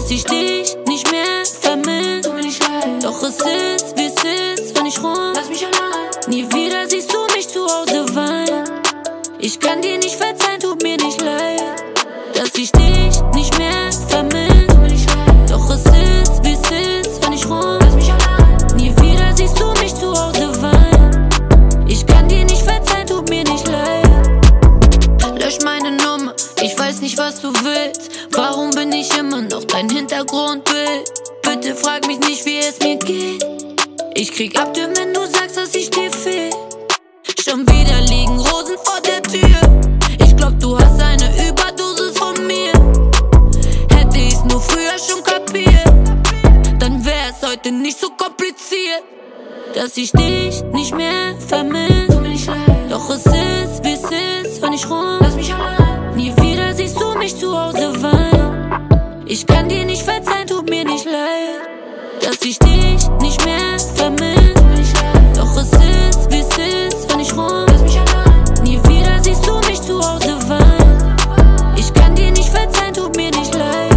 dass ich dich nicht mehr vermisse. Tut mir nicht leid, Doch es ist, wie es ist, wenn ich rum. lass mich allein. Nie wieder siehst du mich zu Hause weinen. Ich kann dir nicht verzeihen, tut mir nicht leid, dass ich dich nicht mehr vermisse. Tut mir nicht leid, Doch es ist, wie es ist, wenn ich rum. lass mich allein. Nie wieder siehst du mich zu Hause weinen. Ich kann dir nicht verzeihen, tut mir nicht leid. Lösch meine Nummer, ich weiß nicht, was du willst. Warum bin ich immer noch dein Hintergrundbild? Bitte frag mich nicht, wie es mir geht. Ich krieg Abtür, wenn du sagst, dass ich dir fehl. Schon wieder liegen Rosen vor der Tür. Ich glaub, du hast eine Überdosis von mir. Hätte ich's nur früher schon kapiert, dann wär's heute nicht so kompliziert, dass ich dich nicht mehr vermisse. Tut mir nicht leid, Doch es ist, wie es ist, wenn ich rum. lass mich allein. Nie wieder siehst du mich zu Hause weinen. Ich kann dir nicht verzeihen, tut mir nicht leid, dass ich dich nicht mehr vermisse. Tut mir nicht leid, Doch es ist, wie es ist, wenn ich rum. lass mich allein. Nie wieder siehst du mich zu Hause weinen. Ich kann dir nicht verzeihen, tut mir nicht leid.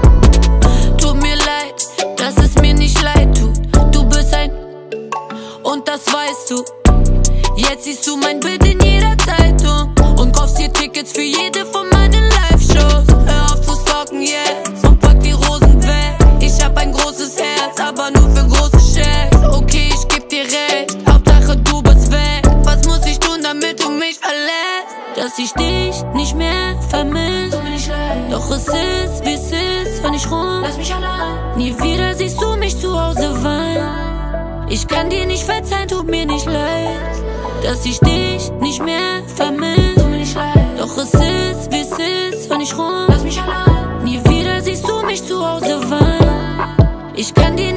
Tut mir leid, dass es mir nicht leid tut. Du bist ein und das weißt du. Jetzt siehst du mein Bild in jeder Zeitung und kaufst dir Tickets für jede von meinen Live-Shows. Hör auf zu stalken jetzt und pack die Rosen weg. Ich hab ein großes Herz, aber nur für große Schecks. Okay, ich geb dir recht, Hauptsache du bist weg. Was muss ich tun, damit du mich verlässt? Dass ich dich nicht mehr vermisse. Tut mir nicht leid, Doch es ist, wie es ist, wenn ich rum. lass mich allein. Nie wieder siehst du mich zu Hause weinen. Ich kann dir nicht verzeihen, tut mir nicht leid, dass ich dich nicht mehr vermisse. Tut mir nicht leid, Doch es ist, wie es ist, wenn ich rum. lass mich allein. Nie wieder siehst du mich zu Hause weinen. Ich kann dir